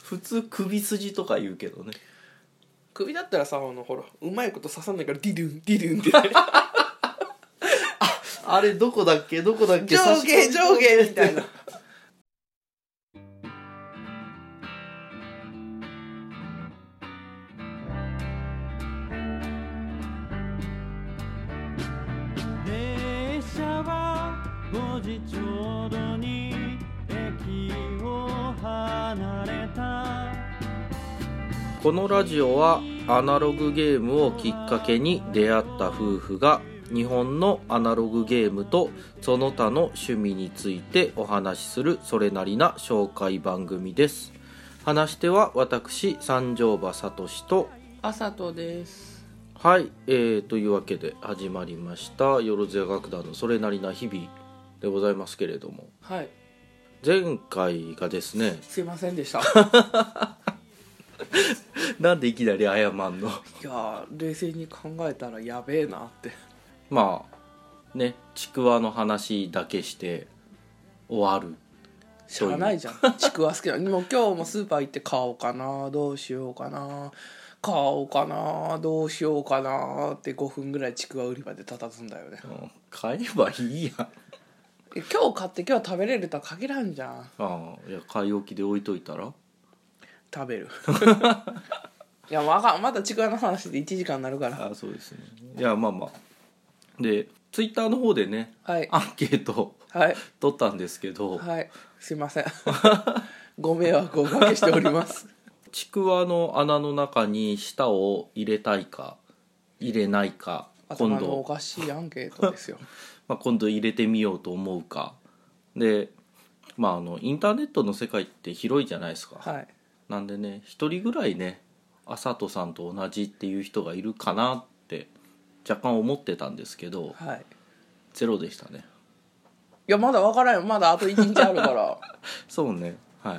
普通首筋とか言うけどね。 首だったらさほらうまいこと刺さんないからディドゥンディドゥンってなるあれどこだっけ上下みたいな。 列車は5時ちょうどに駅を離れた。 このラジオはアナログゲームをきっかけに出会った夫婦が日本のアナログゲームとその他の趣味についてお話しするそれなりな紹介番組です。話し手は私三条場聡とあさとです。 はい、というわけで始まりましたよろずや楽団のそれなりな日々でございますけれども、 はい、 前回がですね、 すいませんでしたなんでいきなり謝んのいや冷静に考えたらやべえなって。 まあね、ちくわの話だけして終わる。 しゃあないじゃん。ちくわ好きなもう今日もスーパー行って買おうかなどうしようかな買おうかなどうしようかなって5分ぐらいちくわ売り場で佇んだよね。 買えばいいやん。 今日買って今日食べれるとは限らんじゃん。 ああ、いや買い置きで置いといたら食べるいやまだちくわの話で1時間になるから。 あ、そうですね。いやまあまあでツイッターの方でね、 はい、 アンケートはい取ったんですけど、 はい、すいませんご迷惑をおかけしておりますちくわの穴の中に舌を入れたいか入れないか、 頭のおかしいアンケートですよまあ今度入れてみようと思うかで、まあインターネットの世界って広いじゃないですか。 はい。 なんでね、一人ぐらいねあさとさんと同じっていう人がいるかなって若干思ってたんですけど、 はい、 ゼロでしたね。 いやまだ分からんよ。まだあと1日あるからそうね、はい。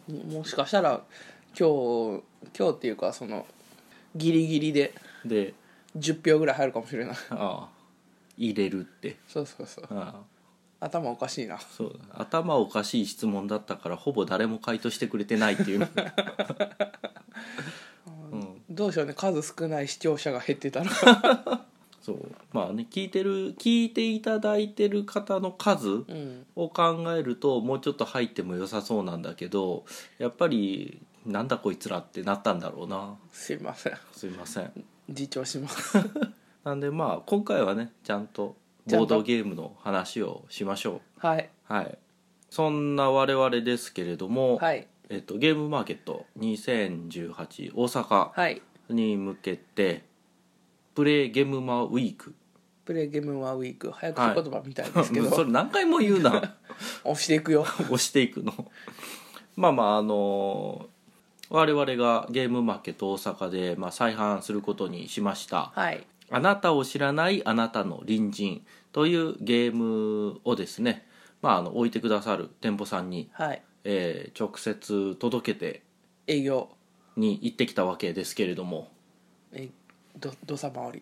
もしかしたら今日っていうかそのギリギリで10票ぐらい入るかもしれない。 ああ、入れるって。 そうそうそう、 ああ、 頭おかしいな。 そうだ、頭おかしい質問だったからほぼ誰も回答してくれてないっていうどうしようね、数少ない視聴者が減ってたらそうまあね、聞いていただいてる方の数を考えるともうちょっと入っても良さそうなんだけど、やっぱりなんだこいつらってなったんだろうな。 すいません、 すいません。 自重しますなんでまあ今回はねちゃんとボードゲームの話をしましょう。 はい、 はい。そんな我々ですけれども、 はい、 ゲームマーケット2018大阪に向けて、プレイゲームマウィーク、 プレイゲームマウィーク、早口言葉みたいですけど、 それ何回も言うな押していくよ押していくのまあまあ我々がゲームマーケット大阪で、再販することにしました、 はい、 あなたを知らないあなたの隣人というゲームをですね、置いてくださる店舗さんに、 はい、 直接届けて営業に行ってきたわけですけれども、 どさ回り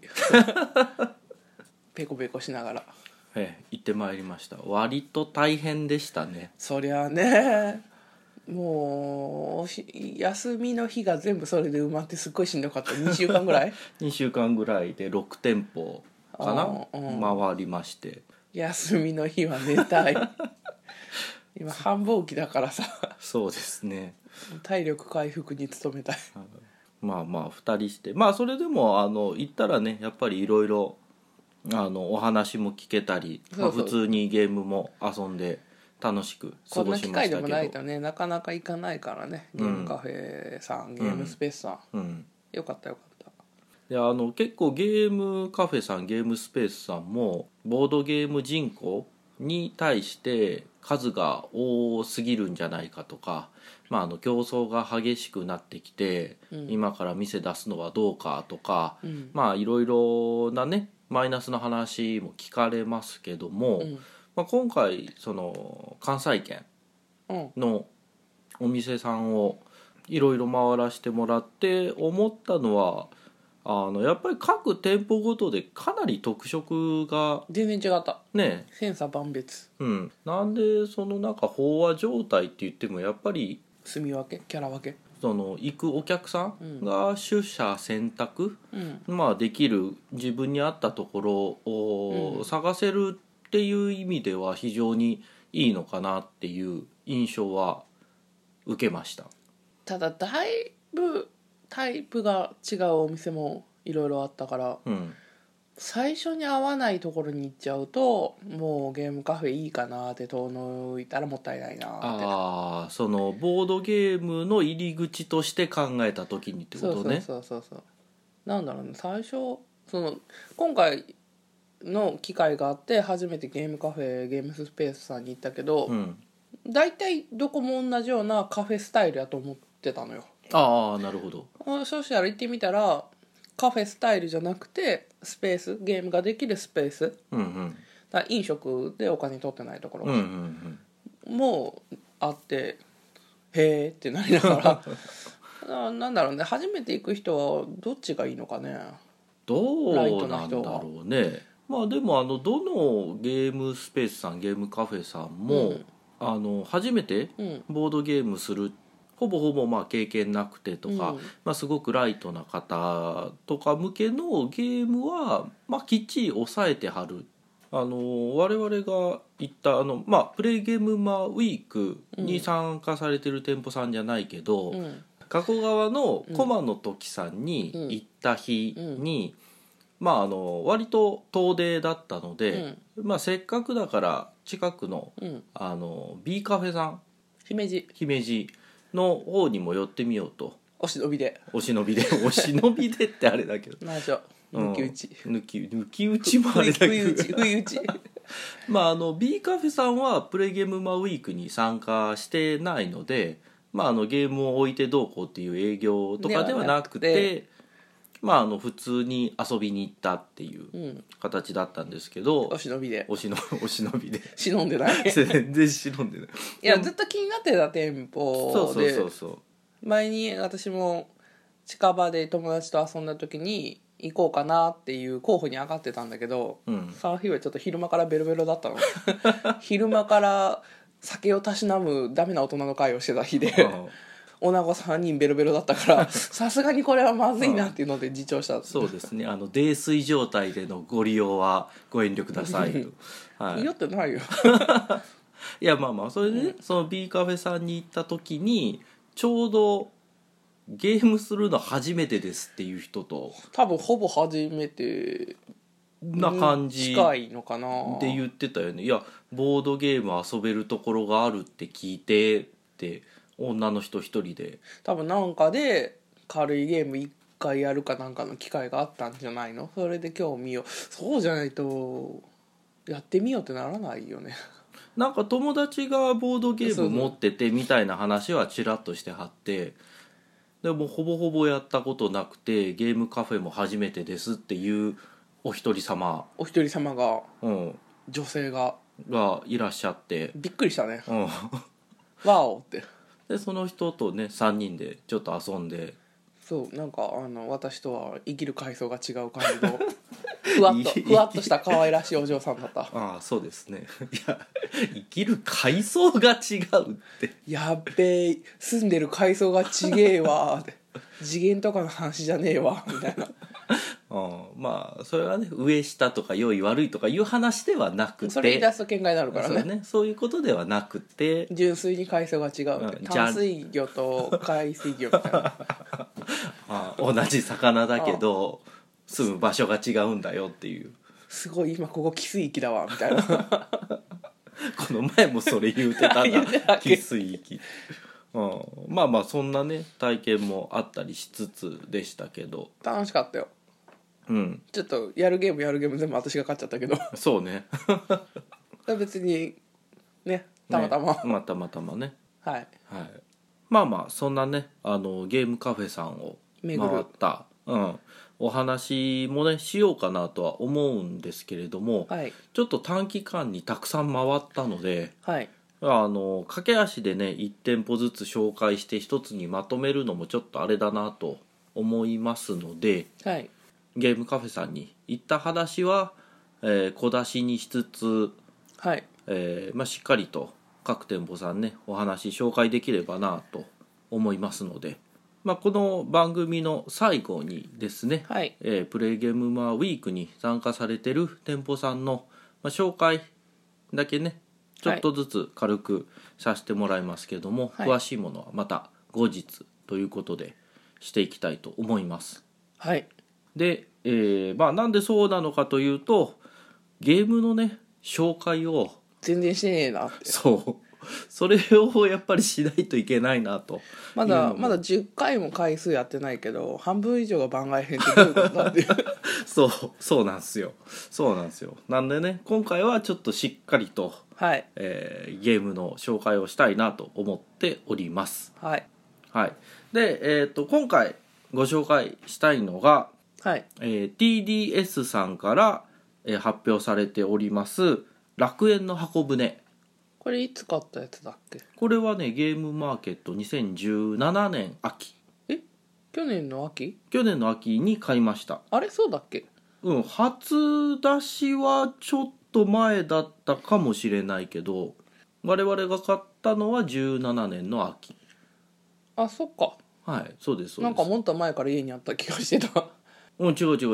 ペコペコしながら行ってまいりました。割と大変でしたね。 そりゃね、もう休みの日が全部それで埋まってすっごいしんどかった。2週間ぐらい 2週間ぐらいで6店舗かな、回りまして、 休みの日は寝たい今繁忙期だからさそうですね、 体力回復に努めたい。 2人して、それでも行ったらねやっぱりいろいろお話も聞けたり、普通にゲームも遊んで楽しく過ごしましたけど、こんな機会でもないとねなかなか行かないからね。ゲームカフェさん、ゲームスペースさん、よかったよかった。 で結構ゲームカフェさんゲームスペースさんもボードゲーム人口に対して数が多すぎるんじゃないかとか、競争が激しくなってきて、今から店出すのはどうかとか、いろいろなねマイナスな話も聞かれますけども、今回その関西圏のお店さんをいろいろ回らせてもらって思ったのは、やっぱり各店舗ごとでかなり特色が全然違ったね、 千差万別。 なんでその飽和状態って言ってもやっぱり住み分けキャラ分け。 その行くお客さんが取捨選択、 うんできる自分に合ったところを探せるっていう意味では非常にいいのかなっていう印象は受けました。 ただだいぶタイプが違うお店もいろいろあったから、 うん最初に合わないところに行っちゃうともうゲームカフェいいかなって遠のいたらもったいないなって。 ああ、そのボードゲームの入り口として考えた時にってことね。 そうなんだろうね、最初その今回の機会があって初めてゲームカフェゲームスペースさんに行ったけど、 うん大体どこも同じようなカフェスタイルやと思ってたのよ。 ああ、なるほど。 そうしたら行ってみたらカフェスタイルじゃなくてスペース、ゲームができるスペース、 うんうんだから飲食でお金取ってないところうんうんうんもあって、へーってなりながらなんだろうね、初めて行く人はどっちがいいのかね。 どライトうなんだな人はろうね。でもどのゲームスペースさんゲームカフェさんも、初めてうんボードゲームするほぼほぼ経験なくてとか、すごくライトな方とか向けのゲームは、きっちり抑えてはる。我々が行ったプレイゲームマウィークに参加されてる店舗さんじゃないけど、 うん加古川の駒の時さんに行った日に、割と遠出だったので、せっかくだから近くの、B カフェさん姫路の方にも寄ってみようと。 お忍びでお忍びでお忍びでってあれだけど内緒抜き打ち、 抜き打ちもあれだけど不意打ち B カフェさんはプレイゲームマウィークに参加してないので、ゲームを置いてどうこうっていう営業とかではなくて、普通に遊びに行ったっていう形だったんですけど、 お忍びでお忍びで忍んでない全然忍んでない。 いやずっと気になってた店舗で、 そう前に私も近場で友達と遊んだ時に行こうかなっていう候補に上がってたんだけど、その日はちょっと昼間からベロベロだったの昼間から酒をたしなむダメな大人の会をしてた日で女子3人ベロベロだったからさすがにこれはまずいなっていうので自重したそうですね、泥酔状態でのご利用はご遠慮くださいと酔ってないよいやそれでね、その B カフェさんに行った時にちょうどゲームするの初めてですっていう人と多分ほぼ初めてな感じ近いのかなで言ってたよね。いやボードゲーム遊べるところがあるって聞いてって女の人一人で多分なんかで軽いゲーム1回やるかなんかの機会があったんじゃないの。それで興味を、そうじゃないとやってみようってならないよね。 なんか友達がボードゲーム持っててみたいな話はちらっとしてはって、でもほぼほぼやったことなくてゲームカフェも初めてですっていうお一人様が、 うん、 女性がいらっしゃって、 びっくりしたね。 うん、 ワオって。 でその人とね3人でちょっと遊んで、 そうなんか私とは生きる階層が違う感じのふわっとした可愛らしいお嬢さんだった。 ああそうですね。いや生きる階層が違うってやっべえ住んでる階層がちげえわって次元とかの話じゃねえわみたいなそれはね上下とか良い悪いとかいう話ではなくて、 それ言い出すと喧嘩になるからね。 そういうことではなくて純粋に階層が違うって、淡水魚と海水魚みたいな同じ魚だけど住む場所が違うんだよっていう。 すごい今ここ汽水域だわみたいなこの前もそれ言うてたな汽水域そんなね体験もあったりしつつでしたけど楽しかったよ。 うん、 ちょっとやるゲーム全部私が勝っちゃったけどそうね別にねたまたま、 たまたまねはいそんなねゲームカフェさんを回った、お話もねしようかなとは思うんですけれども、ちょっと短期間にたくさん回ったので、駆け足でね1店舗ずつ紹介して一つにまとめるのもちょっとあれだなと思いますので、ゲームカフェさんに行った話は、小出しにしつつ、しっかりと各店舗さんねお話紹介できればなと思いますので、この番組の最後にですね、 はい、 プレイゲームマーウィークに参加されてる店舗さんの、紹介だけねちょっとずつ軽くさせてもらいますけども、 はい、 詳しいものはまた後日ということでしていきたいと思います。 はい、 で、なんでそうなのかというと、ゲームのね紹介を全然してねえなって。 それをやっぱりしないといけないなと。 まだ10回も回数やってないけど半分以上が番外編ってどういうことだっていうそうなんですよ。なんでね今回はちょっとしっかりと、 はい、 ゲームの紹介をしたいなと思っております。 はい、 はい、で、今回ご紹介したいのが、 はい、 TDS さんから、発表されております楽園の箱舟。 これいつ買ったやつだっけ？ これはねゲームマーケット2017年秋。 去年の秋に買いました。 あれそうだっけ？ 初出しはちょっと前だったかもしれないけど、我々が買ったのは17年の秋。 あ、そっか。 はい、そうです。 なんかもっと前から家にあった気がしてた。 違う。 これ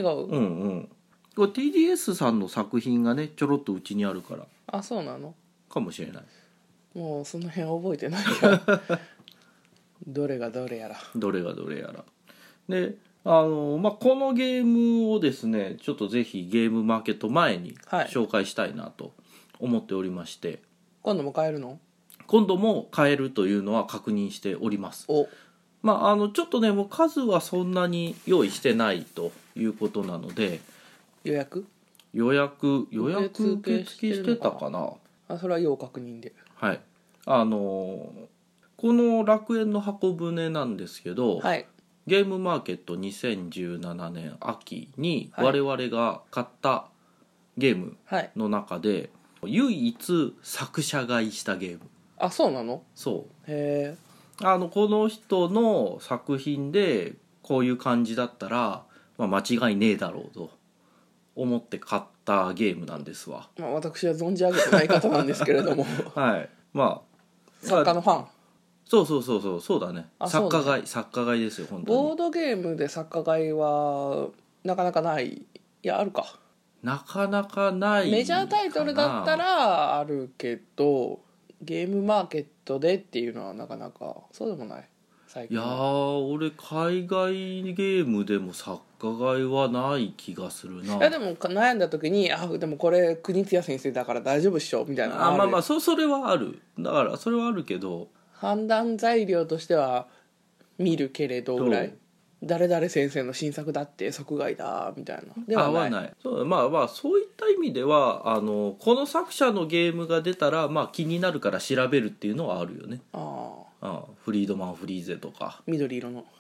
TDS さんの作品がねちょろっとうちにあるから。 あ、そうなのかもしれない。 もうその辺覚えてないよどれがどれやらでこのゲームをですねちょっとぜひゲームマーケット前に紹介したいなと思っておりまして、 今度も買えるの？ 今度も買えるというのは確認しております。ちょっとねもう数はそんなに用意してないということなので、 予約受付してたかな。 それは要確認で。 はい、この楽園の箱舟なんですけど、 はい、 ゲームマーケット2017年秋に我々が買ったゲームの中で、唯一作者買いしたゲーム。 あ、そうなの？ そう。 へえ。 この人の作品でこういう感じだったら、間違いねえだろうと思って買ったゲームなんですわ。 私は存じ上げてない方なんですけれどもはい。 作家のファン。 そうだね。作家買いですよ本当に。 ボードゲームで作家買いはなかなかない。いや、あるか。 なかなかないかな。 メジャータイトルだったらあるけど、ゲームマーケットでっていうのはなかなかそうでもない。最近。 いや俺海外ゲームでも作家買いはない気がするな。 いやでも悩んだ時にでもこれ国津屋先生だから大丈夫っしょみたいなのそれはある。だからそれはあるけど、 判断材料としては見るけれどぐらい、誰々先生の新作だって即買いだみたいなではない。 そうそういった意味ではこの作者のゲームが出たら気になるから調べるっていうのはあるよね。フリードマン・フリーゼとか緑色の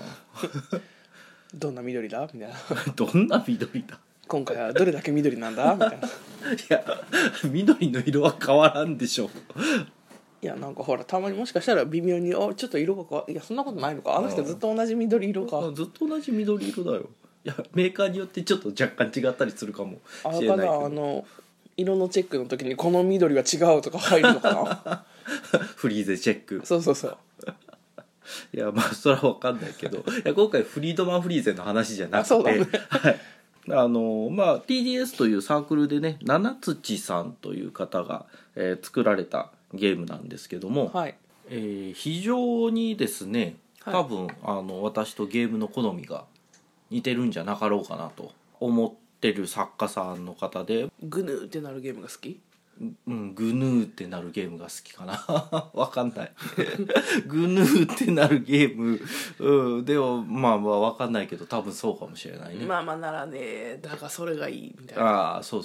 どんな緑だみたいなどんな緑だ今回はどれだけ緑なんだみたいな。いや緑の色は変わらんでしょ。 いやなんかほらたまにもしかしたら微妙にちょっと色が変わる。いやそんなことないのか。あの人ずっと同じ緑色か。 ずっと同じ緑色だよ。いやメーカーによってちょっと若干違ったりするかもしれないけど。 色のチェックの時にこの緑は違うとか入るのかなフリーゼチェック。 そういやそれは分かんないけど、今回フリードマン・フリーゼの話じゃなくて、 そうだねはい、TDS というサークルでね七土さんという方が、作られたゲームなんですけども、 はい、 非常にですね多分、私とゲームの好みが似てるんじゃなかろうかなと思ってる作家さんの方で、 グヌーってなるゲームが好き？ グヌーってなるゲームが好きかなわかんないグヌーってなるゲーム、でもわかんないけど多分そうかもしれないね。 ならねだからそれがいいみたいな。 そう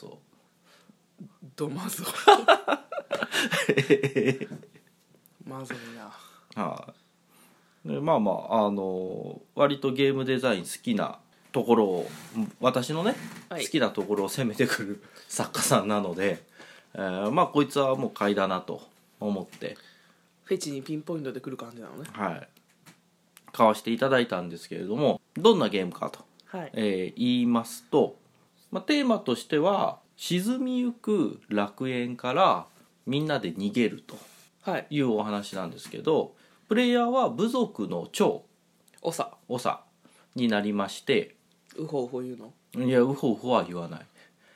どまぞまずいな。 で割とゲームデザイン好きなところを私のね、好きなところを攻めてくる作家さんなので、こいつはもう買いだなと思ってフェチにピンポイントで来る感じなのね。 買わせていただいたんですけれども、どんなゲームかと、言いますと、テーマとしては沈みゆく楽園からみんなで逃げるとはいいうお話なんですけど、プレイヤーは部族の長長になりまして、 ウホウホ言うの？ いやウホウホは言わない。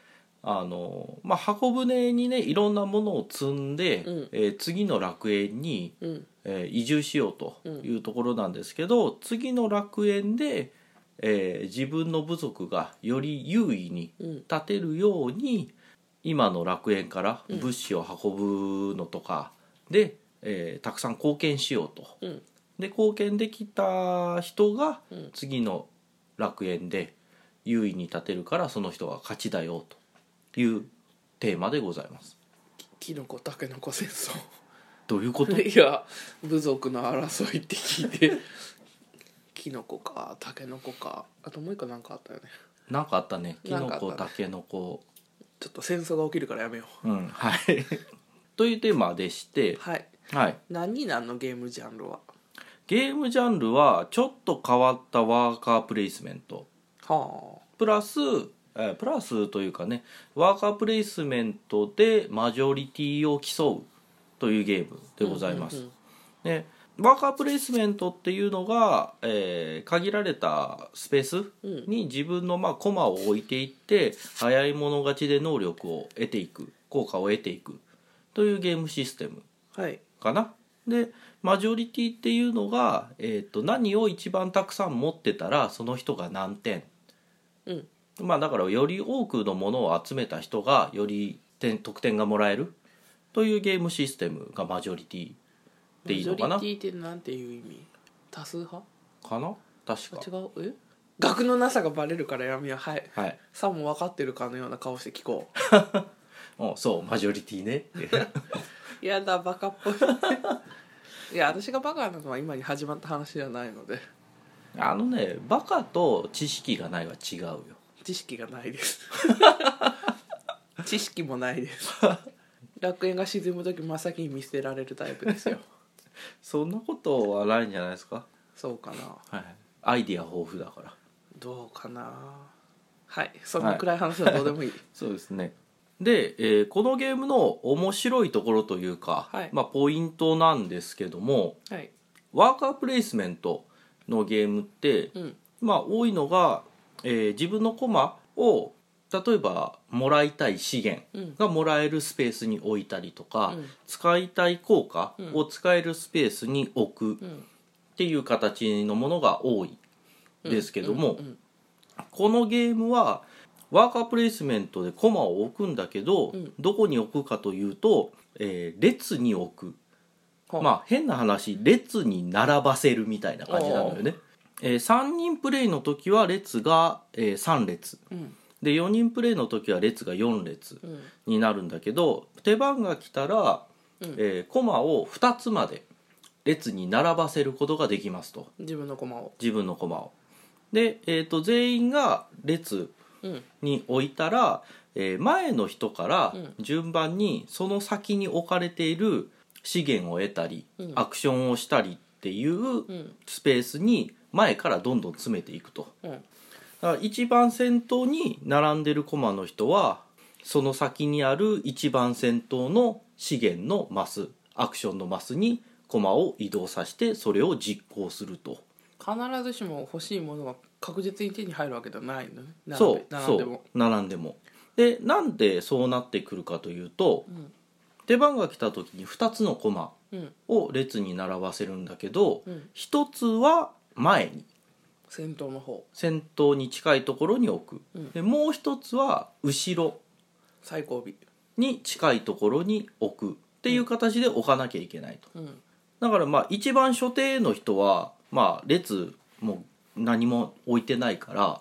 箱舟にねいろんなものを積んで、次の楽園に、移住しようというところなんですけど、次の楽園で、自分の部族がより優位に立てるように、今の楽園から物資を運ぶのとかで、たくさん貢献しようと、で貢献できた人が次の楽園で優位に立てるから、その人が勝ちだよというテーマでございます。 キノコタケノコ戦争。 どういうこと？ いや部族の争いって聞いてキノコかタケノコか、あともう一個なんかあったよね。 なんかあったね。キノコタケノコ。 ちょっと戦争が起きるからやめよう。 はいというテーマでして、 はい、何になんのゲームジャンルは？ ゲームジャンルはちょっと変わったワーカープレイスメント、プラスというかね、ワーカープレイスメントでマジョリティを競うというゲームでございます。でワーカープレイスメントっていうのが、限られたスペースに自分のコマを置いていって、早い者勝ちで能力を得ていく、効果を得ていくというゲームシステムかな。でマジョリティっていうのが、何を一番たくさん持ってたらその人が何点、だからより多くのものを集めた人がより得点がもらえるというゲームシステムがマジョリティっていいのかな。 マジョリティってなんていう意味？多数派かな、確か。 違う？学のなさがバレるからやめよう。はい、さも分かってるかのような顔して聞こうそうマジョリティねやだバカっぽいいや私がバカなのは今に始まった話じゃないので。 バカと知識がないは違うよ。 知識がないです知識もないです楽園が沈む時真っ先に見捨てられるタイプですよそんなことはないんじゃないですか。 そうかな、 アイディア豊富だから。 どうかな。そのくらい話はどうでもいい、 そうですね。で、このゲームの面白いところというか、ポイントなんですけども、ワーカープレイスメントのゲームって、多いのが、自分のコマを例えばもらいたい資源がもらえるスペースに置いたりとか、使いたい効果を使えるスペースに置くっていう形のものが多いですけども、このゲームはワーカープレイスメントでコマを置くんだけど、どこに置くかというと、列に置く。変な話、列に並ばせるみたいな感じなのよね。3人プレイの時は列が、3列、で4人プレイの時は列が4列になるんだけど、手番が来たら、コマを2つまで列に並ばせることができますと。 自分のコマをで、全員が列に置いたら、前の人から順番にその先に置かれている資源を得たり、アクションをしたりっていうスペースに前からどんどん詰めていくと、だから一番先頭に並んでるコマの人はその先にある一番先頭の資源のマス、アクションのマスにコマを移動させてそれを実行すると。 必ずしも欲しいものが確実に手に入るわけではないのね。並んでもで、なんでそうなってくるかというと、出番が来た時に2つのコマを列に並ばせるんだけど、1つは前に先頭の方、 先頭に近いところに置く、でもう1つは後ろ最後尾に近いところに置くっていう形で置かなきゃいけないと、だから一番初手の人は列も何も置いてないから、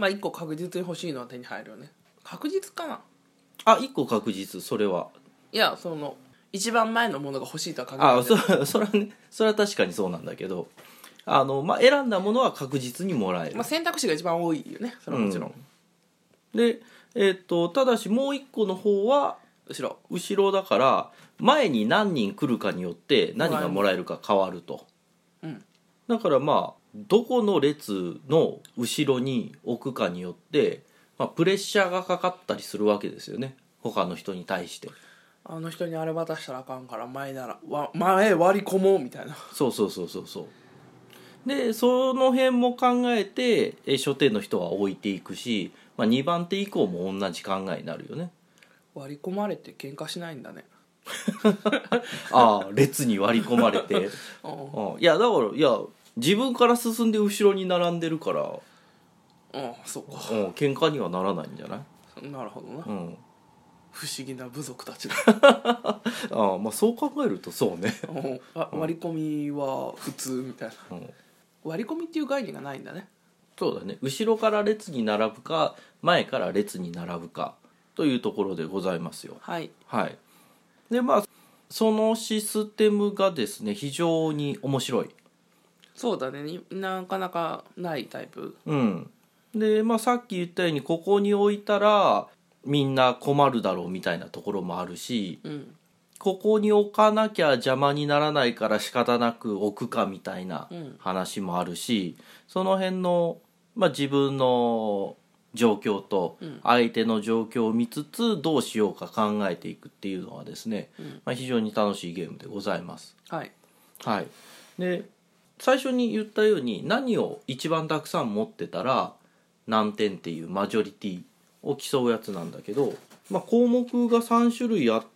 1個確実に欲しいのは手に入るよね。確実かな。 1個確実。それはいや、その一番前のものが欲しいとは限らない。 それはね、それは確かにそうなんだけど、選んだものは確実にもらえる、 選択肢が一番多いよね、それはもちろん、 で、ただしもう一個の方は後ろだから、前に何人来るかによって何がもらえるか変わると、だからどこの列の後ろに置くかによって、プレッシャーがかかったりするわけですよね、他の人に対して。 あの人にあれ渡したらあかんから前割り込もうみたいな。 そうでその辺も考えて書店の人は置いていくし、まあ、2番手以降も同じ考えになるよね。 割り込まれて喧嘩しないんだね。 ああ列に割り込まれていやだから自分から進んで後ろに並んでるから、 そうか、 喧嘩にはならないんじゃない。 なるほどな、不思議な部族たちだまあそう考えるとそうね割り込みは普通みたいな、割り込みっていう概念がないんだね。 そうだね、後ろから列に並ぶか前から列に並ぶかというところでございますよ。 はい、 でまあそのシステムがですね非常に面白い。 そうだね、なかなかないタイプ。 でまあさっき言ったようにここに置いたらみんな困るだろうみたいなところもあるし、ここに置かなきゃ邪魔にならないから仕方なく置くかみたいな話もあるし、その辺の、自分の状況と相手の状況を見つつどうしようか考えていくっていうのはですね、非常に楽しいゲームでございます。で最初に言ったように何を一番たくさん持ってたら何点っていうマジョリティを競うやつなんだけど、項目が3種類あって、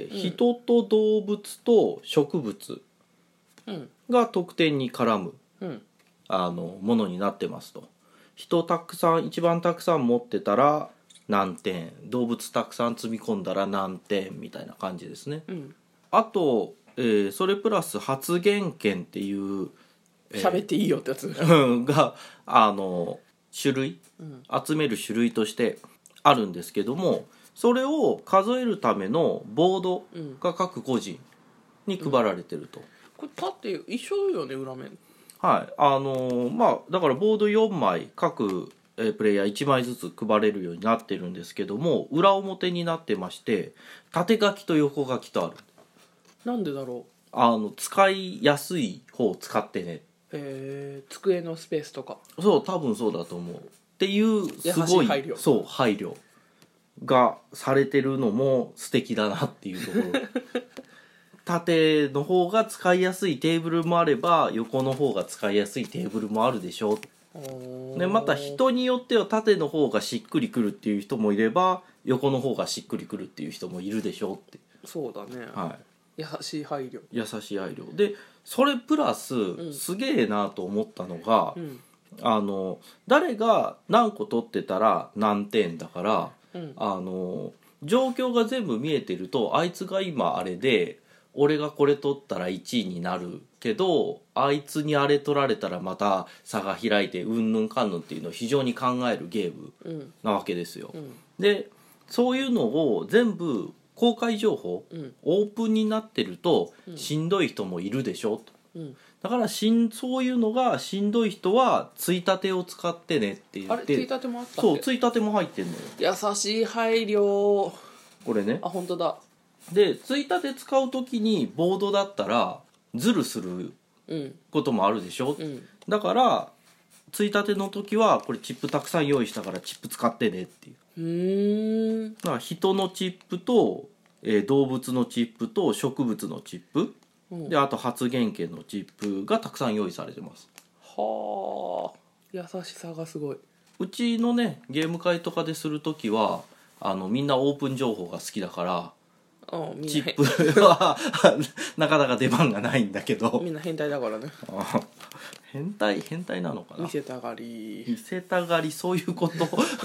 人と動物と植物が得点に絡む、ものになってますと。人一番たくさん持ってたら何点、動物たくさん積み込んだら何点みたいな感じですね。あと、それプラス発言権っていう喋っていいよってやつが種類、集める種類としてあるんですけども、それを数えるためのボードが各個人に配られてると。 これ縦一緒よね、裏面。 だからボード4枚各プレイヤー1枚ずつ配れるようになってるんですけども、裏表になってまして縦書きと横書きとある。 なんでだろう。使いやすい方を使ってね。 机のスペースとか。 そう多分そうだと思うっていうすごい配慮。 そう配慮がされてるのも素敵だなっていうところ縦の方が使いやすいテーブルもあれば横の方が使いやすいテーブルもあるでしょう。でまた人によっては縦の方がしっくりくるっていう人もいれば横の方がしっくりくるっていう人もいるでしょうって。 そうだね、優しい配慮でそれプラス、すげえなと思ったのが、誰が何個取ってたら何点だから、状況が全部見えてるとあいつが今あれで俺がこれ取ったら1位になるけどあいつにあれ取られたらまた差が開いてうんぬんかんぬんっていうのを非常に考えるゲームなわけですよ。でそういうのを全部公開情報、オープンになってるとしんどい人もいるでしょと、だからそういうのがしんどい人はついたてを使ってねって言って。 あれついたてもあったっけ。 そうついたても入ってんのよ。 優しい配慮。 これね。 本当だ。 でついたて使う時にボードだったらズルすることもあるでしょ、だからついたての時はこれチップたくさん用意したからチップ使ってねっていう。だから人のチップと、動物のチップと植物のチップ、であと発言権のチップがたくさん用意されてます。 はあ、優しさがすごい。 うちのねゲーム会とかでする時はみんなオープン情報が好きだからチップはなかなか出番がないんだけどみんな変態だからね変態なのかな。 見せたがりそういうこと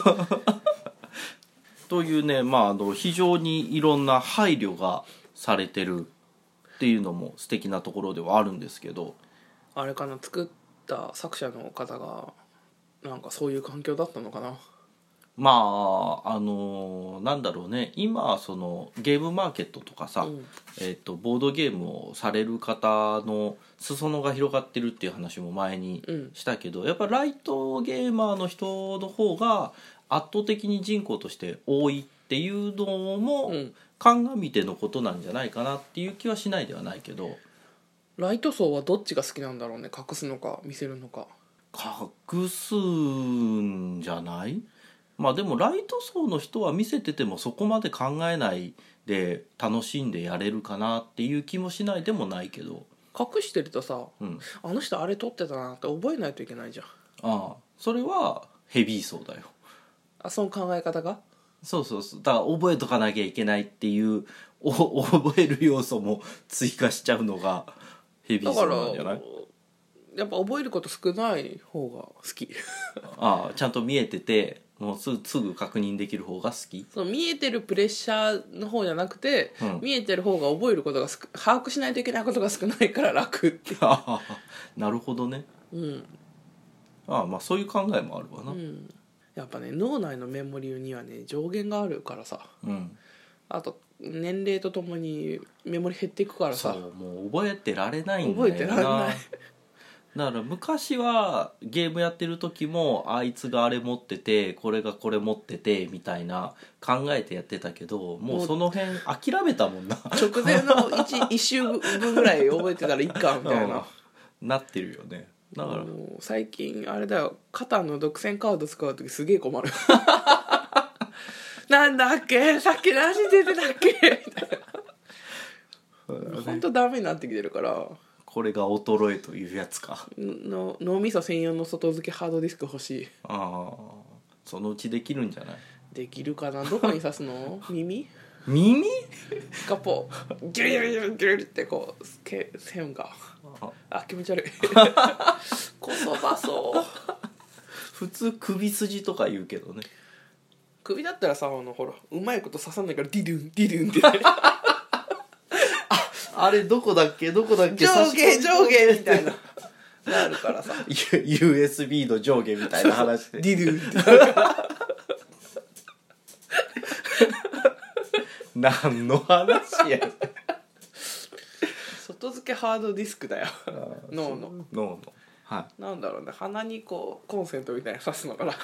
というね、非常にいろんな配慮がされてるっていうのも素敵なところではあるんですけど、 あれかな、作った作者の方がなんかそういう環境だったのかな。 なんだろうね、今そのゲームマーケットとかさ、ボードゲームをされる方の裾野が広がってるっていう話も前にしたけど、やっぱライトゲーマーの人の方が圧倒的に人口として多いっていうのも鑑みてのことなんじゃないかなっていう気はしないではないけど、 ライト層はどっちが好きなんだろうね。隠すのか見せるのか。 隠すんじゃない？ まあでもライト層の人は見せててもそこまで考えないで楽しんでやれるかなっていう気もしないでもないけど、 隠してるとさ、 うん、 あの人あれ撮ってたなって覚えないといけないじゃん。 ああそれはヘビー層だよ。 あ、その考え方が。 そうそうそう、だから覚えとかなきゃいけないっていう覚える要素も追加しちゃうのがヘビー層なんじゃない？ やっぱ覚えること少ない方が好きああちゃんと見えててもうすぐ確認できる方が好き。 その見えてるプレッシャーの方じゃなくて、 うん、 見えてる方が覚えることが把握しないといけないことが少ないから楽っていうなるほどね。 うん、 ああまあそういう考えもあるわな、 うん、やっぱね脳内のメモリにはね上限があるからさ、 うん、 あと年齢とともにメモリ減っていくからさ、 そうもう覚えてられないんだよな。 覚えてられないだから昔はゲームやってる時もあいつがあれ持っててこれがこれ持っててみたいな考えてやってたけど、もうその辺諦めたもんな直前の 1週分ぐらい覚えてたらいいかみたいななってるよね。だから最近あれだよ、カタンの独占カード使う時すげえ困るなんだっけさっき何出てたっけみたいなほんとダメになってきてるから、 これが衰えというやつか。 脳みそ専用の外付けハードディスク欲しい。 ああそのうちできるんじゃない？ できるかな。どこに刺すの？耳がこうギュルギュルギュルギュルってこう線が気持ち悪いこそばそう普通首筋とか言うけどね。 首だったらさほらうまいこと刺さんないからディドゥンディドゥンってあれどこだっけ上下みたいななるからさ USB の上下みたいな話でディドゥンって何の話や外付けハードディスクだよ脳のはい、 なんだろうね、鼻にこうコンセントみたいな刺すのが楽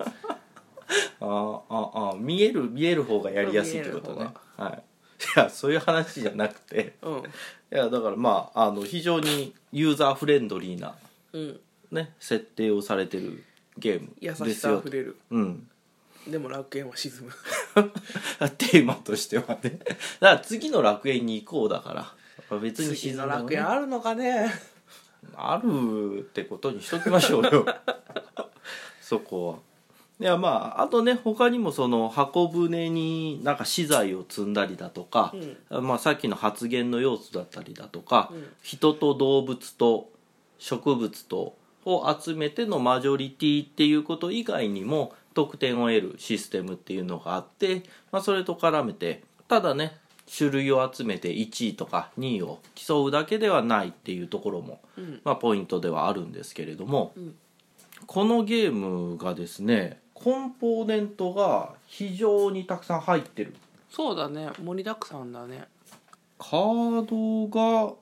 見える方がやりやすいってことね。はい、いやそういう話じゃなくて、 うん、 いやだからまあ非常にユーザーフレンドリーな、 うんね、設定をされてるゲームですよ。 優しさあふれる、 うん、 でも楽園は沈むテーマとしてはねだから次の楽園に行こうだから別に次の楽園あるのかね。 あるってことにしときましょうよそこは。いやまああとね他にもその箱舟になんか資材を積んだりだとか、まあ、さっきの発言の要素だったりだとか、人と動物と植物とを集めてのマジョリティっていうこと以外にも得点を得るシステムっていうのがあって、まあ、それと絡めてただね種類を集めて1位とか2位を競うだけではないっていうところも、まあ、ポイントではあるんですけれども、このゲームがですねコンポーネントが非常にたくさん入ってる。 そうだね、盛りだくさんだね。 カードが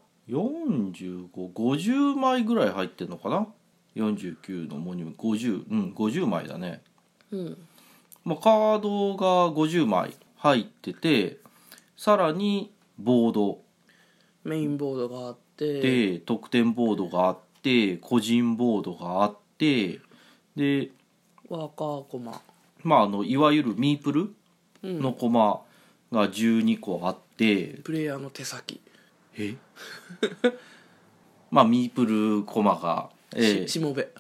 4550枚ぐらい入ってるのかな。49のモニュメント50枚だね。まあ、カードが50枚入ってて、さらにボードメインボードがあってで得点ボードがあって個人ボードがあってでワーカーコマ、 まあ、いわゆるミープルのコマが12個あって、 プレイヤーの手先まあミープルコマが、 しもべ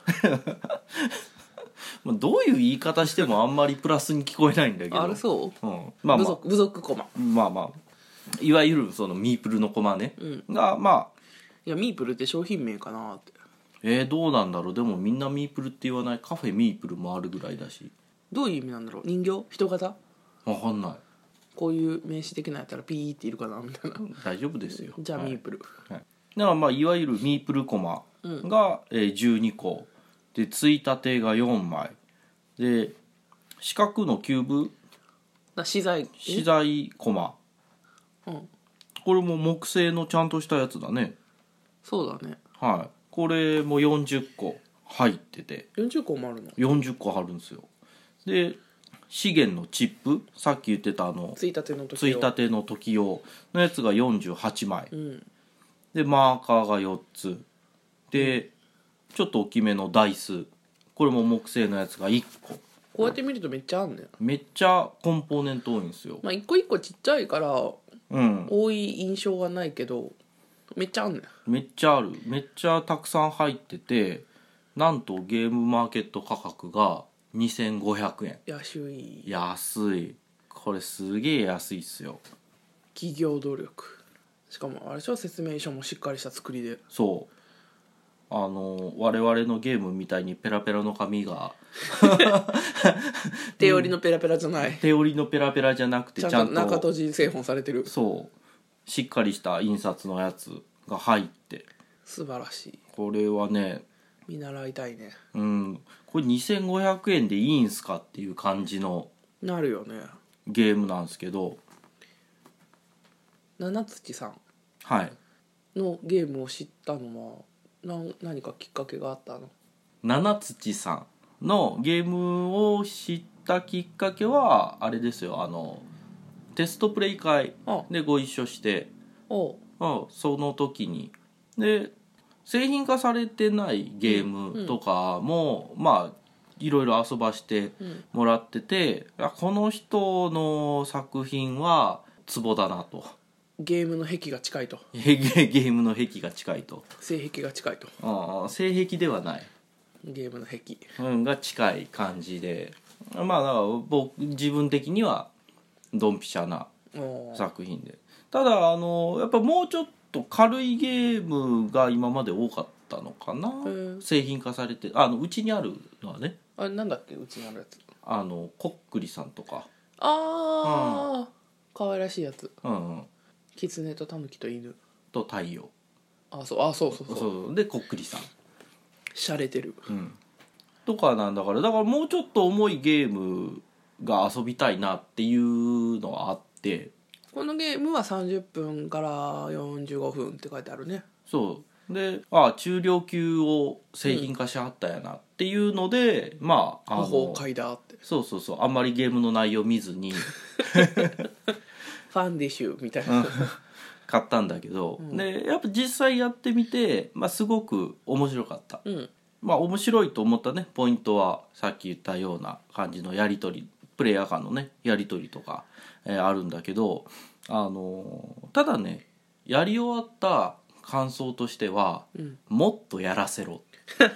どういう言い方してもあんまりプラスに聞こえないんだけどあれそう、 まあまあ、 部族コマ、 まあまあいわゆるそのミープルのコマね、がまあいやミープルって商品名かなって。 どうなんだろう。でもみんなミープルって言わない。カフェミープルもあるぐらいだし。 どういう意味なんだろう。人形、人型、 わかんない。 こういう名詞的なやったらピーっているかなみたいな。 大丈夫ですよ。 じゃあミープル、 だからまあいわゆるミープルコマが12個で、ついたてが4枚で、四角のキューブ資材コマ、これも木製のちゃんとしたやつだね。 そうだね。 はい、これも40個入ってて、 40個もあるの。 40個あるんですよ。で資源のチップ、さっき言ってたついたての時用のやつが48枚、でマーカーが4つで、ちょっと大きめのダイス、これも木製のやつが1個。 こうやって見るとめっちゃあんねん。 めっちゃコンポーネント多いんですよ。 まあ一個一個ちっちゃいからうん、 多い印象はないけどめっちゃあんねん。 めっちゃある。めっちゃたくさん入ってて、なんとゲームマーケット価格が2500円。 安い。 安い。これすげえ安いっすよ。 企業努力。しかもあれでしょ、説明書もしっかりした作りで。 そう我々のゲームみたいにペラペラの紙が手織りのペラペラじゃない、 手織りのペラペラじゃなくてちゃんと中閉じ製本されてる。 そうしっかりした印刷のやつが入って、 素晴らしい。 これはね、 見習いたいね。 これ2500円でいいんすかっていう感じのなるよね。 ゲームなんですけど、 七土さんはいのゲームを知ったのは何かきっかけがあったの？ 七土さんのゲームを知ったきっかけはあれですよ、テストプレイ会でご一緒して、その時にで製品化されてないゲームとかも、まあいろいろ遊ばしてもらってて、この人の作品はツボだなと。 ゲームの壁が近いと。 ゲームの壁が近いと。 性癖が近いと。 性癖ではない、 ゲームの壁、 が近い感じで、まあだから自分的にはドンピシャな作品で、ただやっぱもうちょっと軽いゲームが今まで多かったのかな。製品化されてうちにあるのはね、 あれなんだっけ、うちにあるやつ、 こっくりさんとか、 可愛らしいやつ、 うんキツネとタヌキと犬と太陽、 そうでこっくりさん、 しゃれてる、 とかなんだから、もうちょっと重いゲームが遊びたいなっていうのがあって、 このゲームは30分から45分って書いてあるね。 そうで、中量級を製品化しはったやなっていうので、まあ魔法界だって、 そうあんまりゲームの内容見ずにファンディシュみたいな買ったんだけど、でやっぱ実際やってみて、すごく面白かった、面白いと思ったねポイントはさっき言ったような感じのやり取り、プレイヤー間のねやり取りとか、あるんだけど、ただね、やり終わった感想としては、もっとやらせろ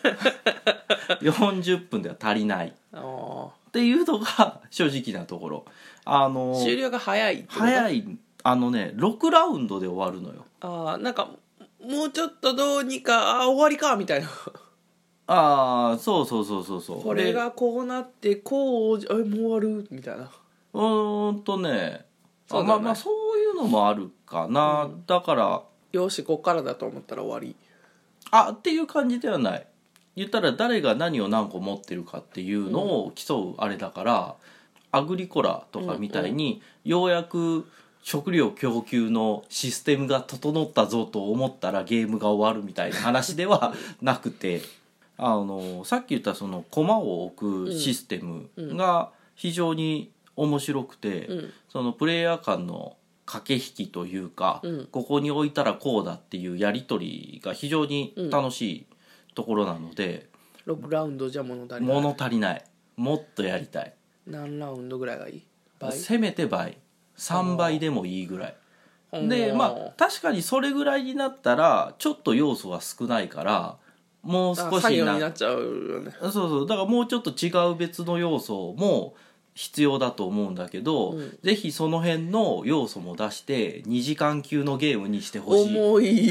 40分では足りないっていうのが正直なところ。 終了が早いってこと？ 早い。6ラウンドで終わるのよ。 なんかもうちょっとどうにか終わりかみたいなそうこれがこうなってこうもう終わるみたいな。 ね、 そうだね、 そういうのもあるかな、だからよしこっからだと思ったら終わりっていう感じではない。言ったら誰が何を何個持ってるかっていうのを競うあれだから、アグリコラとかみたいに、ようやく食料供給のシステムが整ったぞと思ったらゲームが終わるみたいな話ではなくてさっき言ったその駒を置くシステムが非常に面白くて、そのプレイヤー間の駆け引きというか、ここに置いたらこうだっていうやり取りが非常に楽しいところなので、 6ラウンドじゃ物足りない。 もっとやりたい。 何ラウンドぐらいがいい？倍？ せめて倍、3倍でもいいぐらいで、確かにそれぐらいになったらちょっと要素は少ないからもう少し作業になっちゃうよね。 そうだからもうちょっと違う別の要素も必要だと思うんだけど、ぜひその辺の要素も出して2時間級のゲームにしてほしい。 重い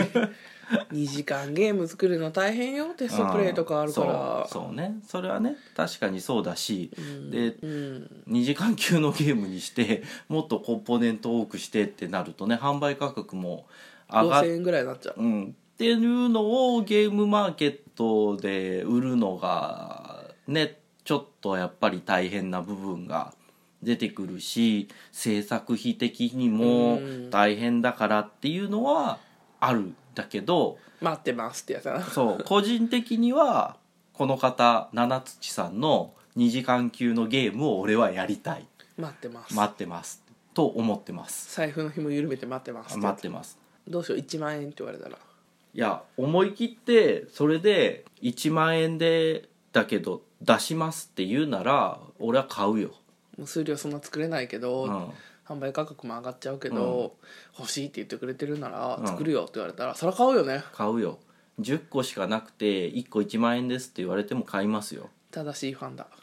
2時間ゲーム作るの大変よ、テストプレイとかあるから。 そうね、それはね確かにそうだし、で、2時間級のゲームにしてもっとコンポーネント多くしてってなるとね、販売価格も上がっ 5000円ぐらいになっちゃう、 っていうのをゲームマーケットで売るのがね、ちょっとやっぱり大変な部分が出てくるし、制作費的にも大変だからっていうのはあるんだけど、 待ってますってやつだな。 そう個人的にはこの方七土さんの2時間級のゲームを俺はやりたい、 待ってますと思ってます。 財布の紐緩めて待ってます。どうしよう、1万円って言われたら、 いや思い切ってそれで1万円でだけど出しますって言うなら俺は買うよ。 もう数量そんな作れないけど、販売価格も上がっちゃうけど、欲しいって言ってくれてるなら作るよって言われたら、そりゃ買うよね。 買うよ。10個しかなくて1個1万円ですって言われても買いますよ。 正しいファンだ。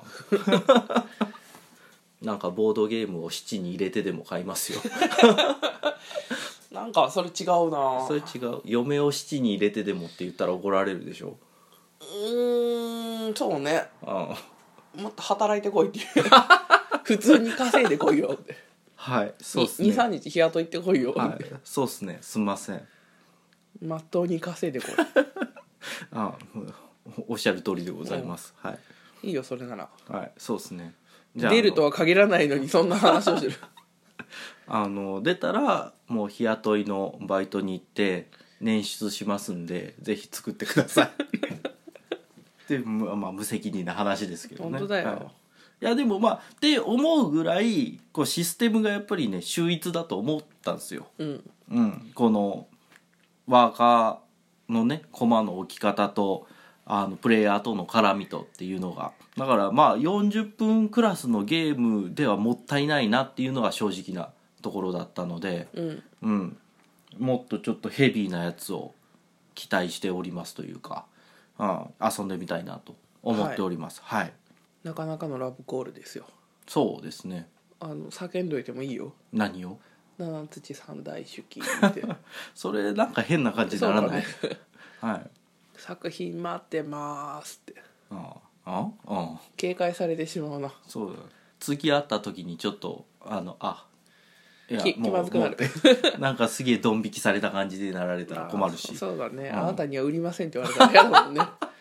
なんかボードゲームを7に入れてでも買いますよ。 なんかそれ違うな。 それ違う。嫁を7に入れてでもって言ったら怒られるでしょ。 そうね。もっと働いてこいっていう。普通に稼いでこいよって。 はい、そうっすね。 2,3 日日雇いってこいよ、 はい、そうっすね。すんません。 まっとうに稼いでこおっしゃる通りでございます。はい、 いいよそれなら。 はい、そうっすね。 じゃあ出るとは限らないのにそんな話をしてる。 出たらもう日雇いのバイトに行って捻出しますんで、ぜひ作ってください。で無責任な話ですけどね。 本当だよ。 はい、いやでもって思うぐらいこうシステムがやっぱりね秀逸だと思ったんですよ。このワーカーのねコマの置き方とプレイヤーとの絡みとっていうのが、だから40分クラスのゲームではもったいないなっていうのが正直なところだったので、もっとちょっとヘビーなやつを期待しておりますというか、遊んでみたいなと思っております。はい、 なかなかのラブコールですよ。 そうですね。 叫んどいてもいいよ。 何を？ 七土三大手記ってそれなんか変な感じにならない？はい。 作品待ってますって警戒されてしまうな。 そうだ。次会った時にちょっといや気まずくなる。 なんかすげえドン引きされた感じでなられたら困るし。 そうだね、あなたには売りませんって言われたら嫌だもんね。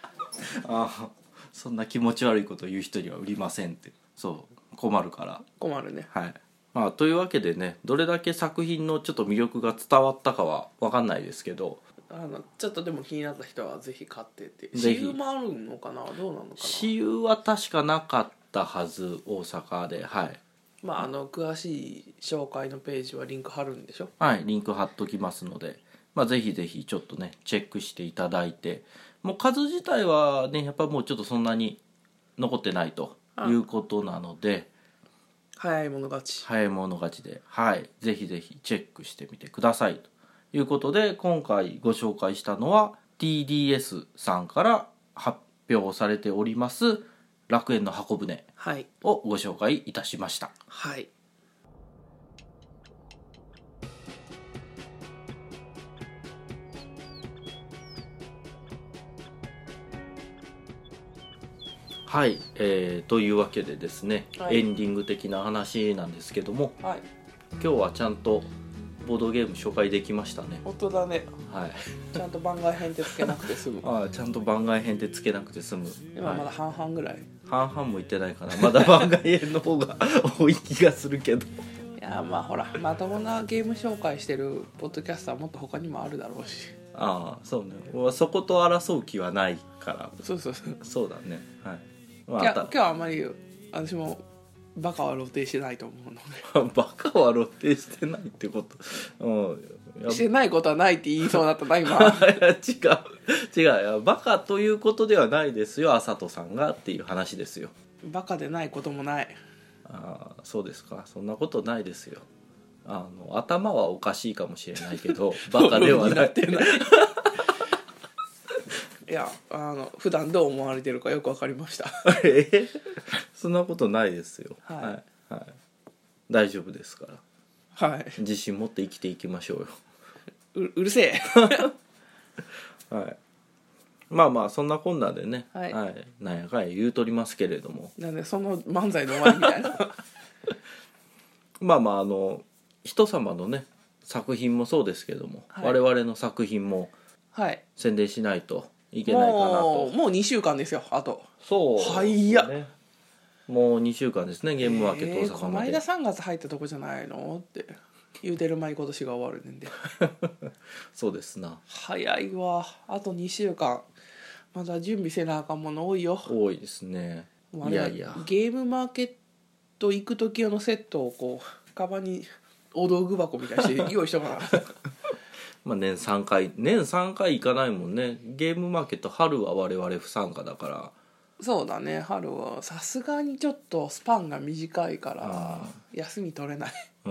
そんな気持ち悪いことを言う人には売りませんって。そう困るから。 困るね。 はい。というわけでね、どれだけ作品のちょっと魅力が伝わったかは分かんないですけど、 ちょっとでも気になった人はぜひ買ってって。 ぜひ。 私有もあるのかな、どうなのかな。 私有は確かなかったはず、大阪で。はい。 詳しい紹介のページはリンク貼るんでしょ。 はい、リンク貼っときますので、ぜひぜひちょっとねチェックしていただいて、もう数自体はねやっぱもうちょっとそんなに残ってないということなので、 早い者勝ちで、はい、ぜひぜひチェックしてみてくださいということで、今回ご紹介したのは TDS さんから発表されております楽園の箱舟をご紹介いたしました。 はい。 はい、というわけでですね、エンディング的な話なんですけども、今日はちゃんとボードゲーム紹介できましたね。 本当だね。 はい。 ちゃんと番外編ってつけなくて済む。 ちゃんと番外編ってつけなくて済む。 今まだ半々ぐらい。 半々もいってないかな。まだ番外編の方が多い気がするけど。 いやほらまともなゲーム紹介してるポッドキャスターもっと他にもあるだろうし。 そうね。そこと争う気はないから。 そうだね。はい。 今日はあんまり私もバカは露呈してないと思うので。バカは露呈してないってこと？ してないことはないって言いそうだったな今。 違うバカということではないですよ、あさとさんがっていう話ですよ。 バカでないこともない。 そうですか。そんなことないですよ。頭はおかしいかもしれないけどバカではない。 いや普段どう思われてるかよく分かりました。 そんなことないですよ。はい、大丈夫ですから。はい。自信持って生きていきましょうよ。 うるせえ。 はい。そんなこんなでね、なんやかんや言うとりますけれども。 なんでその漫才の終わりみたいな。人様のね作品もそうですけども、我々の作品も宣伝しないといけないかなと。 もう2週間ですよ。あと。 そう早っ。 もう2週間ですね、ゲームマーケット大阪まで。 この間3月入ったとこじゃないのって言うてる間に今年が終わるねんで。 そうですな。 早いわ。あと2週間まだ準備せなあかんもの多いよ。 多いですね。いやゲームマーケット行く時用のセットをこうカバンにお道具箱みたいにして用意しとかな。 年3回行かないもんね。ゲームマーケット春は我々不参加だから、 そうだね、春はさすがにちょっとスパンが短いから休み取れない。 うん、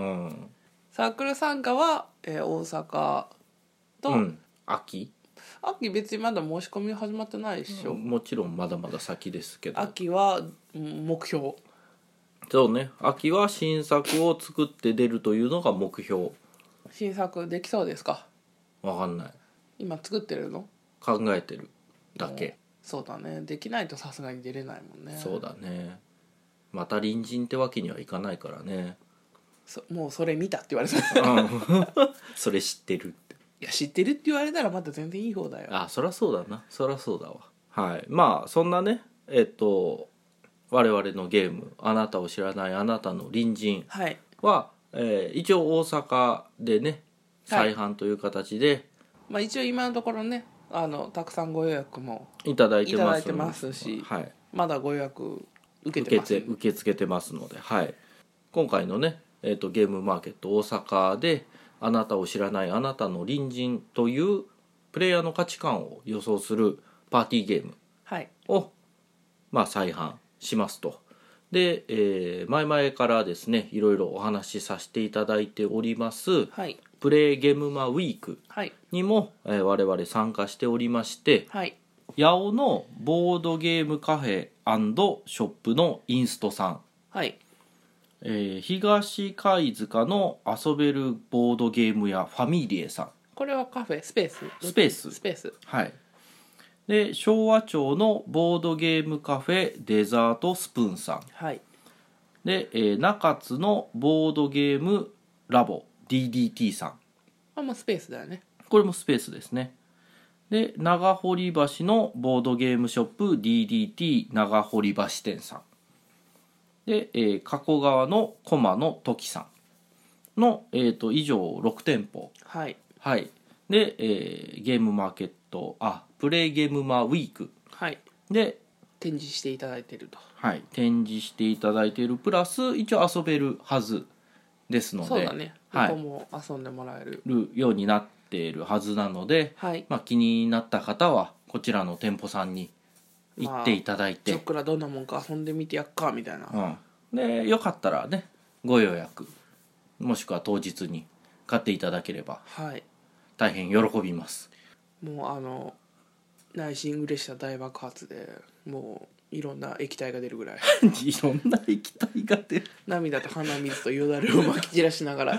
サークル参加は、大阪と、 うん、秋別にまだ申し込み始まってないでしょ、 もちろんまだまだ先ですけど、 秋は目標。 そうね、秋は新作を作って出るというのが目標。 新作できそうですか？ わかんない、 今作ってるの？ 考えてるだけ。 そうだね、できないとさすがに出れないもんね。 そうだね、また隣人ってわけにはいかないからね。 もうそれ見たって言われたうんそれ知ってるって。 いや知ってるって言われたらまた全然いい方だよ。 あ、そりゃそうだな、そりゃそうだわ。はい、まあそんなね我々のゲーム「あなたを知らないあなたの隣人はいは」一応大阪でね再販という形で、 まあ、一応今のところねたくさんご予約もいただいていますますし、 はい、 まだご予約受けてます。 受け付けてますので、はい、今回のね、ゲームマーケット大阪で「あなたを知らないあなたの隣人」というプレイヤーの価値観を予想するパーティーゲームを、まあ、再販しますと。で、前々からですねいろいろお話しさせていただいております、 はい、 プレイゲームマウィークはいにも、我々参加しておりまして、 はい、 八尾のボードゲームカフェ&ショップのインストさん、 はい、 東貝塚の遊べるボードゲーム屋ファミリエさん、 これはカフェスペーススペース、はい。で昭和町のボードゲームカフェデザートスプーンさん、 はい、 で、中津のボードゲームラボ DDT さん、 もうスペースだよね。 これもスペースですね。で長堀橋のボードゲームショップ DDT 長堀橋店さんで、加古川の駒の時さんの、以上6店舗、 はい、 はい、で、ゲームマーケットプレイゲームマーウィーク、 はい、 で展示していただいていると。 はい、展示していただいているプラス一応遊べるはずですので、 そうだね、 はい、 どこも遊んでもらえるようになっているはずなので、 はい、 まあ、気になった方はこちらの店舗さんに行っていただいて、 ちょっくらどんなもんか遊んでみてやっかみたいな、 でよかったらねご予約もしくは当日に買っていただければ大変喜びます。 もうナイシング列車大爆発でもういろんな液体が出るぐらいいろんな液体が出る涙と鼻水とよだれをまき散らしながら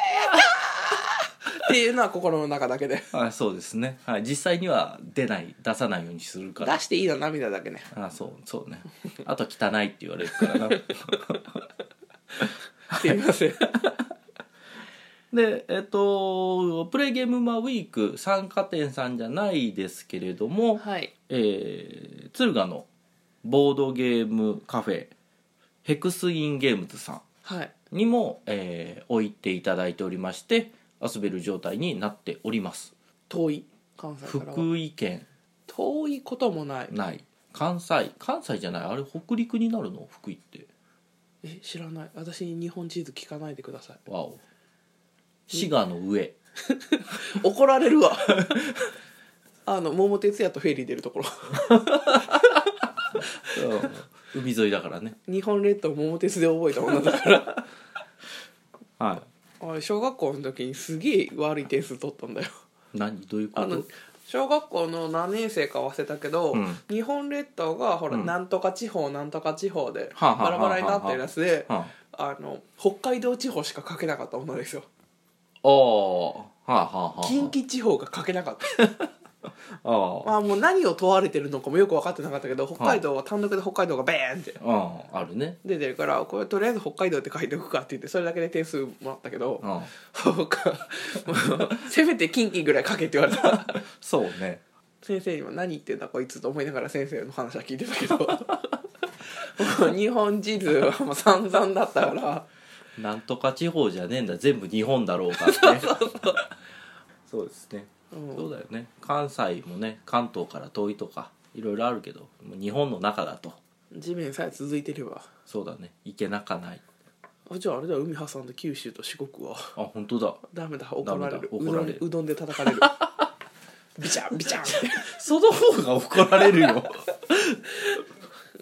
っていうのは心の中だけでそうですね、はい、実際には出さないようにするから。 出していいの涙だけね。 そうねあと汚いって言われるからなすいませんでプレイゲームマウィーク参加店さんじゃないですけれども、 はい、 敦賀のボードゲームカフェヘクスインゲームズさんにも、置いていただいておりまして遊べる状態になっております。 遠い関西からは福井県遠いこともない関西じゃない、あれ北陸になるの福井って。 知らない。私に日本地図聞かないでください。 わお、滋賀の上怒られるわ桃鉄也とフェリー出るところ海沿いだからね。 日本列島桃鉄で覚えたものだからはい。 小学校の時にすげえ悪い点数取ったんだよ。 どういうこと？ 小学校の何年生か忘れたけど、日本列島がほら、なんとか地方なんとか地方でバラバラになってるやつで、北海道地方しか書けなかったものですよ。近畿地方が書けなかったもう何を問われてるのかもよく分かってなかったけど、北海道は単独で北海道がベーンってあるね出てるから、これとりあえず北海道って書いておくかって言ってそれだけで点数もらったけど、せめて近畿ぐらい書けって言われたそうね。 先生にも何言ってんだこいつと思いながら先生の話は聞いてたけど日本地図はもう散々だったからなんとか地方じゃねえんだ、全部日本だろうかってそうですね、そうだよね。関西もね関東から遠いとかいろいろあるけど、もう日本の中だと地面さえ続いてればそうだね、行けなかない。 じゃああれだ、海挟んで九州と四国は本当だ、 ダメだ、怒られる。うどんで叩かれるビチャンビチャンってその方が怒られるよ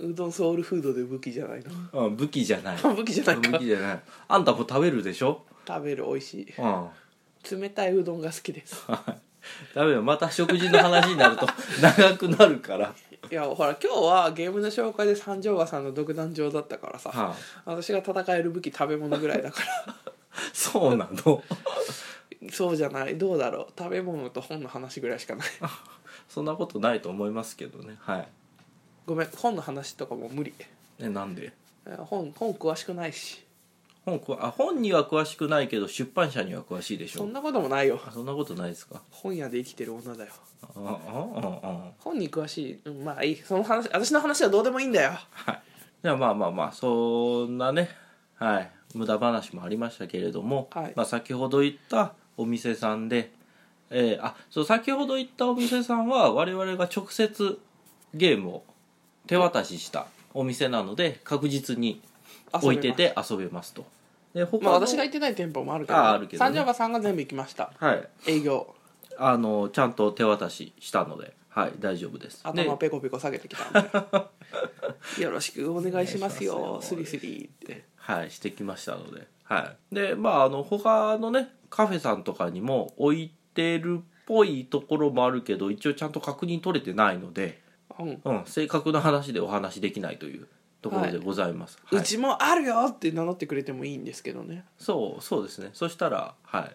うどんソウルフードで武器じゃないの？ 武器じゃない武器じゃないか。 武器じゃない。あんたも食べるでしょ。 食べる、美味しい。 うん、 冷たいうどんが好きです。 ダメよ、また食事の話になると長くなるから。 いやほら今日はゲームの紹介で三条馬さんの独壇場だったからさ、 はあ、 私が戦える武器食べ物ぐらいだからそうなの？ そうじゃない、どうだろう、食べ物と本の話ぐらいしかないそんなことないと思いますけどね。はい。 ごめん、本の話とかも無理。 なんで？ 本詳しくないし。 本には詳しくないけど出版社には詳しいでしょ。 そんなこともないよ。 そんなことないですか？ 本屋で生きてる女だよ。 あ本に詳しい、まあいい、その話、私の話はどうでもいいんだよ。 はい。じゃあまあそんなね、はい、無駄話もありましたけれども、 はい、 先ほど言ったお店さんで、そう先ほど言ったお店さんは我々が直接ゲームを手渡ししたお店なので確実に置いてて遊べますと。で他の私が行ってない店舗もあるけど、 あるけどね、 三条馬さんが全部行きました。 はい、 営業ちゃんと手渡ししたので、はい、大丈夫です。 頭ペコペコ下げてきたんでよろしくお願いしますよスリスリって、 はい、してきましたので、はい、で他のねカフェさんとかにも置いてるっぽいところもあるけど一応ちゃんと確認取れてないので、正確な話でお話できないというところでございます、 はい、うちもあるよって名乗ってくれてもいいんですけどね。 そうですね。そしたら、はい、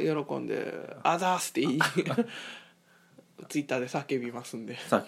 喜んで「あざーす」っていいツイッターで叫びますんで、 はい、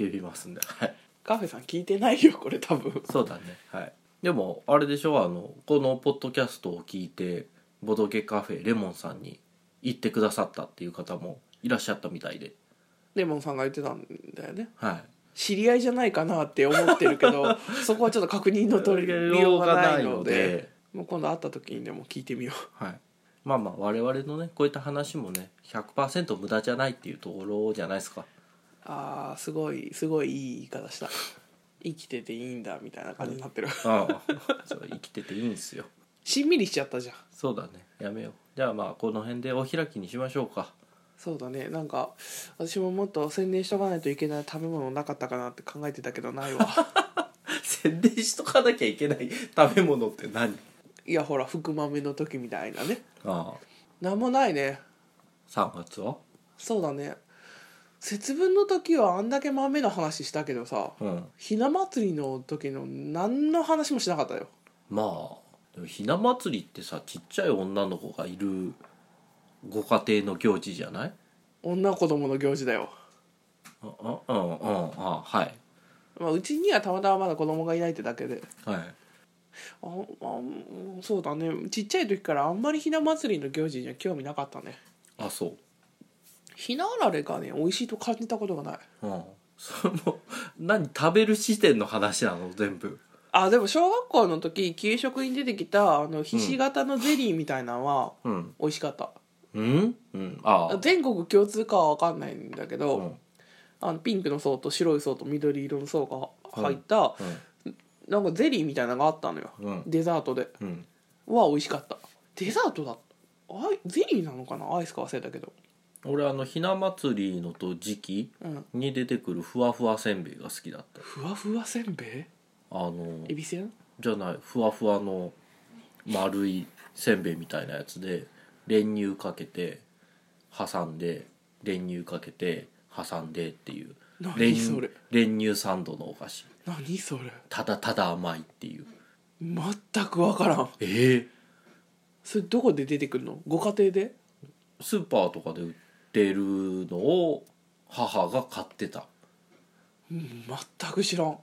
カフェさん聞いてないよこれ多分。 そうだね、はい。でもあれでしょ、このポッドキャストを聞いてボドゲカフェレモンさんに行ってくださったっていう方もいらっしゃったみたいで、 レモンさんが言ってたんだよね。 はい、 知り合いじゃないかなって思ってるけどそこはちょっと確認の取りようがないので、もう今度会った時にでも聞いてみよう。はい、我々のねこういった話もね 100% 無駄じゃないっていうところじゃないですか。 すごいいい言い方した。生きてていいんだみたいな感じになってるそう生きてていいんですよ。 しんみりしちゃったじゃん。 そうだね、やめよう。じゃあこの辺でお開きにしましょうか。 そうだね、なんか私ももっと宣伝しとかないといけない食べ物なかったかなって考えてたけどないわ宣伝しとかなきゃいけない食べ物って何？ いやほら福豆の時みたいなね。なんもないね。 3月は？そうだね、節分の時はあんだけ豆の話したけどさ、ひな祭りの時の何の話もしなかったよ。 でもひな祭りってさ、ちっちゃい女の子がいるご家庭の行事じゃない？ 女子供の行事だよ。 はい。 うちにはたまたままだ子供がいないってだけで、 はい。 そうだね、ちっちゃい時からあんまりひな祭りの行事には興味なかったね。 そう。 ひなあられがね美味しいと感じたことがない。 それも何、食べる視点の話なの全部？ でも小学校の時給食に出てきたひし形のゼリーみたいなのは美味しかった。全国共通かは分かんないんだけど、ピンクの層と白い層と緑色の層が入った、なんかゼリーみたいなのがあったのよ、デザートで、は美味しかった。デザートだゼリーなのかな、アイスか忘れたけど。 俺ひな祭りの時期に出てくるふわふわせんべいが好きだった。 ふわふわせんべい？エビせん？ じゃない、ふわふわの丸いせんべいみたいなやつで練乳かけて挟んで練乳かけて挟んでっていう。 何それ？ 練乳サンドのお菓子。 何それ？ ただ甘いっていう。 全く分からん。それどこで出てくるの？ご家庭で？ スーパーとかで売ってるのを母が買ってた。 全く知らん。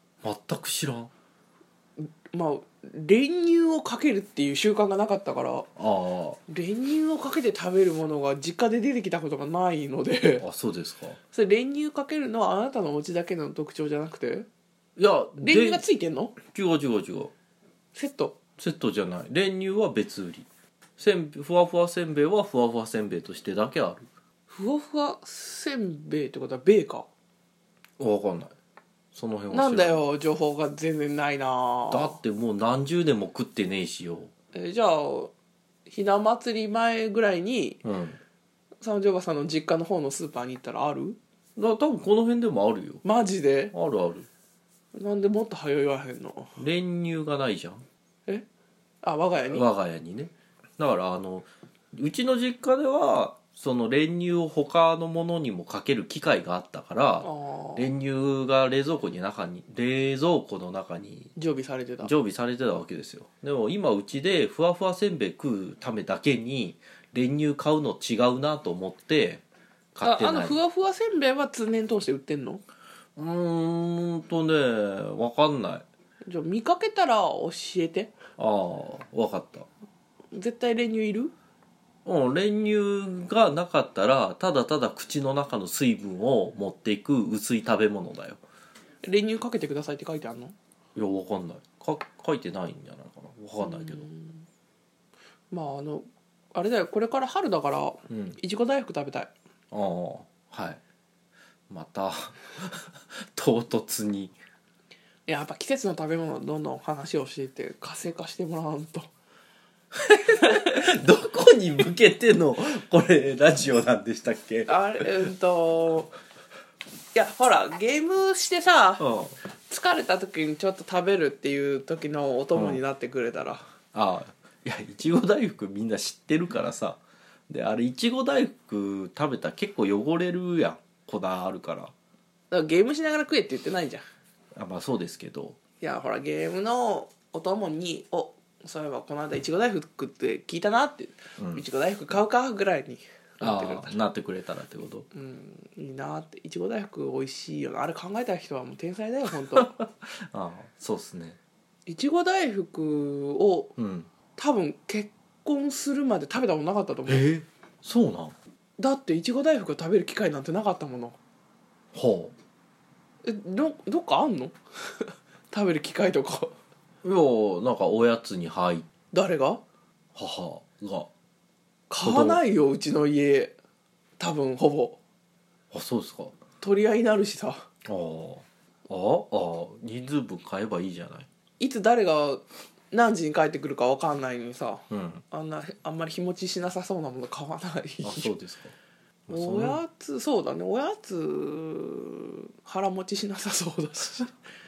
練乳をかけるっていう習慣がなかったから、練乳をかけて食べるものが実家で出てきたことがないので。 そうですか。 それ練乳かけるのはあなたのお家だけの特徴じゃなくて？ いや、 練乳がついてんの？ 違う。セットじゃない。練乳は別売り。ふわふわせんべいはふわふわせんべいとしてだけある。 ふわふわせんべいってことはベーか？ 分かんない。その辺はなんだよ、情報が全然ないな。 だってもう何十年も食ってねえしよ。 じゃあひな祭り前ぐらいに、三条馬さんの実家の方のスーパーに行ったらある？ 多分この辺でもあるよ。 マジで？ ある。 なんでもっと早言わへんの？ 練乳がないじゃん。 我が家に？ 我が家にね。だからうちの実家ではその練乳を他のものにもかける機械があったから練乳が冷蔵庫の中に常備されてたわけですよ。でも今うちでふわふわせんべい食うためだけに練乳買うの違うなと思って買ってない。 ふわふわせんべいは通年通して売ってんの？ 分かんない。 じゃあ見かけたら教えて。 分かった。 絶対練乳いる？ 練乳がなかったらただただ口の中の水分を持っていく薄い食べ物だよ。 練乳かけてくださいって書いてあるの？ いや分かんない。書いてないんじゃないかな。分かんないけど。 まああれだよ、これから春だからいちご大福食べたい。 はい。また唐突に。 やっぱ季節の食べ物どんどん話をしていって活性化してもらわんと。 どこに向けてのこれラジオなんでしたっけ？いやほらゲームしてさ、疲れた時にちょっと食べるっていう時のお供になってくれたら。 いやいちご大福みんな知ってるからさ。であれいちご大福食べたら結構汚れるやん、粉あるから。 だからゲームしながら食えって言ってないじゃん。 まあそうですけど、 いやほらゲームのお供にそういえばこの間いちご大福って聞いたなって、いちご大福買うかぐらいになってくれたらってこと。 いいなって。いちご大福美味しいよな。あれ考えた人はもう天才だよ本当。 そうっすね。 いちご大福を、多分結婚するまで食べたことなかったと思う。 そうなん？ だっていちご大福を食べる機会なんてなかったもの。どっかあんの？食べる機会とか。 いやなんかおやつに入っ誰が？ 母が買わないようちの家。多分ほぼ。 そうですか。 取り合いになるしさ。 人数分買えばいいじゃない。 いつ誰が何時に帰ってくるか分かんないのにさ、あんまり日持ちしなさそうなもの買わない。 そうですか。 おやつそうだね、おやつ腹持ちしなさそうだし。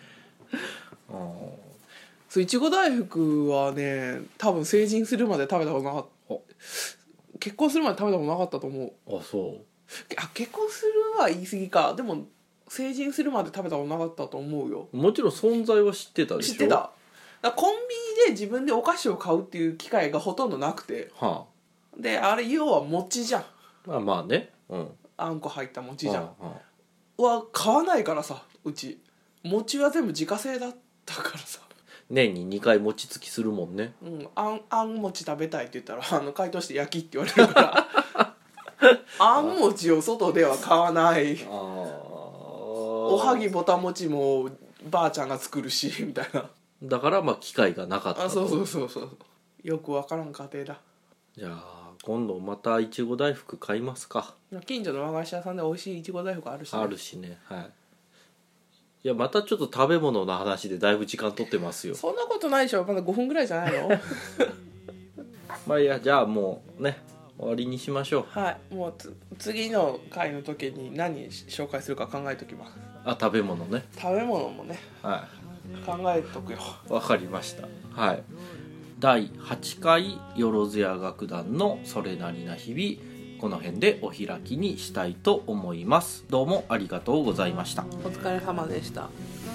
いちご大福はね多分成人するまで食べたことなかった。結婚するまで食べたことなかったと思う。結婚するは言い過ぎか。でも成人するまで食べたことなかったと思うよ。 もちろん存在は知ってたでしょ。 知ってた。コンビニで自分でお菓子を買うっていう機会がほとんどなくて、であれ要は餅じゃん。 まあね、 あんこ入った餅じゃん、は買わないからさ。うち餅は全部自家製だったからさ。 年に2回餅つきするもんね。 あん餅食べたいって言ったら解凍して焼きって言われるからあん餅を外では買わない。おはぎぼた餅もばあちゃんが作るしみたいな。 だから機会がなかったと。 そうよくわからん家庭だ。 じゃあ今度またいちご大福買いますか。 近所の和菓子屋さんで美味しいいちご大福あるしね。 いやまたちょっと食べ物の話でだいぶ時間取ってますよ。 そんなことないでしょ。まだ5分ぐらいじゃないの？ いやじゃあもうね終わりにしましょう。もう次の回の時に何紹介するか考えときます。 食べ物ね。 食べ物もね、考えとくよ。 わかりました。第8回よろずや楽団のそれなりな日々、この辺でお開きにしたいと思います。どうもありがとうございました。 お疲れ様でした。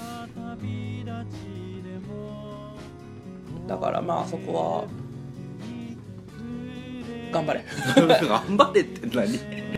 だからそこは頑張れ。 頑張れって何？